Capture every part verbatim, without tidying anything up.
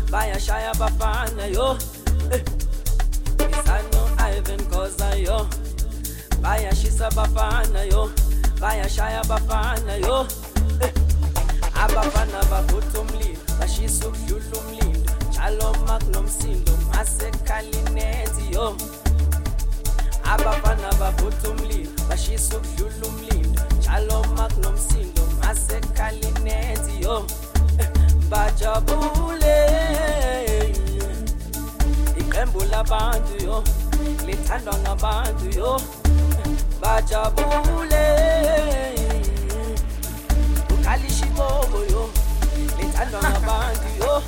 bayashaya bafana yo eh. Bisano Ivan Koza yo bayashisa bafana yo bayashaya bafana yo eh. Abafana bavutha umlilo bashisa ukudlula umlindo njalo makunomsindo masekhalinethi yo Abafana bavutha umlilo bashisa ukudlula umlindo njalo makunomsindo masekhalinethi yo bajabule iqembu labantu yo lithandwa ngabantu yo bajabule ukhalishibobo yo lithandwa ngabantu yo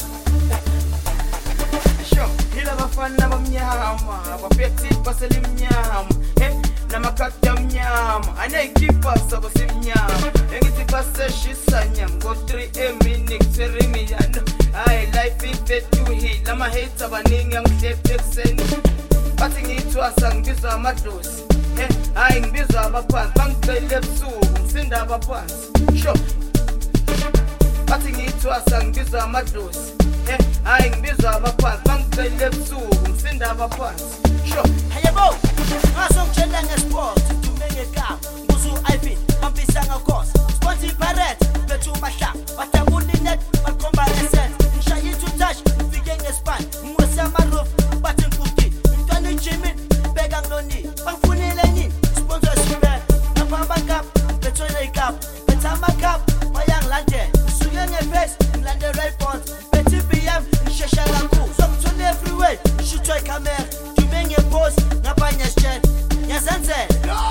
sho hila bafana bamnyama abaphethi baselimnyama eh namakati amnyama anayikhipha sabasemnyama engithi baseshisanya ngo three minutes serimiyano ay life ifethu hila ama hate abaningi angihlephe ekseni bathi ngithwasa ngibizwa amadlozi eh ay ngibizwa abaphansi bangicela ebusuku ngisinda abaphansi sho bathi ngithwasa ngibizwa amadlozi eh ay ngibizwa abaphansi bangicela ebusuku ngisinda abaphansi sho hayebo ngaso ngitshela ngesport dumenge ka buzu Ivan bambisa ngakhosi sponsor parade bethu mahla bathabulile bakhomba asset ngishaya two touch ufike ngespan ngwese amaroof bathi ngikuti umntwana uJimmy beka ngiloni bangifunile nini sponsor super ngapha cup bethu le cup betha ama cup bayangilande suke ngeface ngilande right front bethu B M ngishesha kakhulu so ngithole everywhere shoot my camera dumenge post ngapha nyeshet yazenzela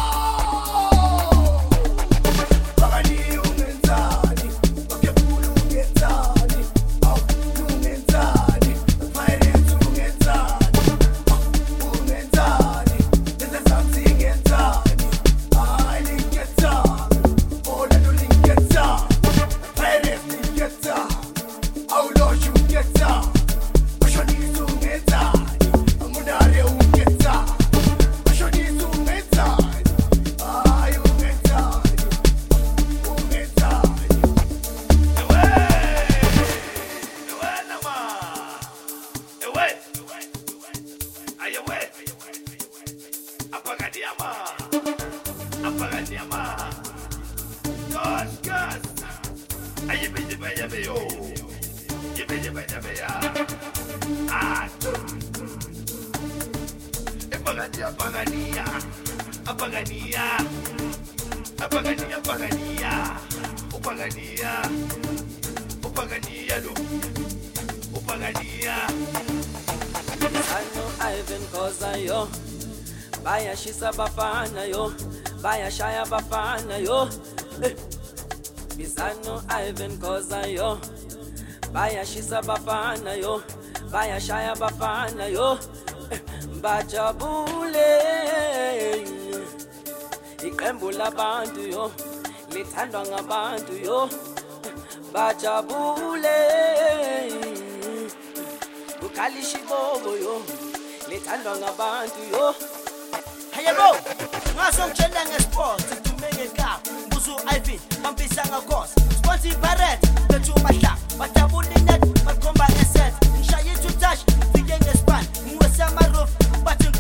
bayashisa bafana yo bayashaya bafana yo eh. Bisano Ivan Koza yo bayashisa bafana yo bayashaya bafana yo eh. Bajabule iqembu labantu yo lithandwa ngabantu yo bajabule ukhalishibobo yo lithandwa ngabantu yo hayebo ngaso ngitshela ngesport dumenge ka buzu Ivan bambisa ngakhosi sponsor parade bethu mahla bathabulile bakhomba asset ngishaya two touch ufike ngespan ngwese amaroof bathi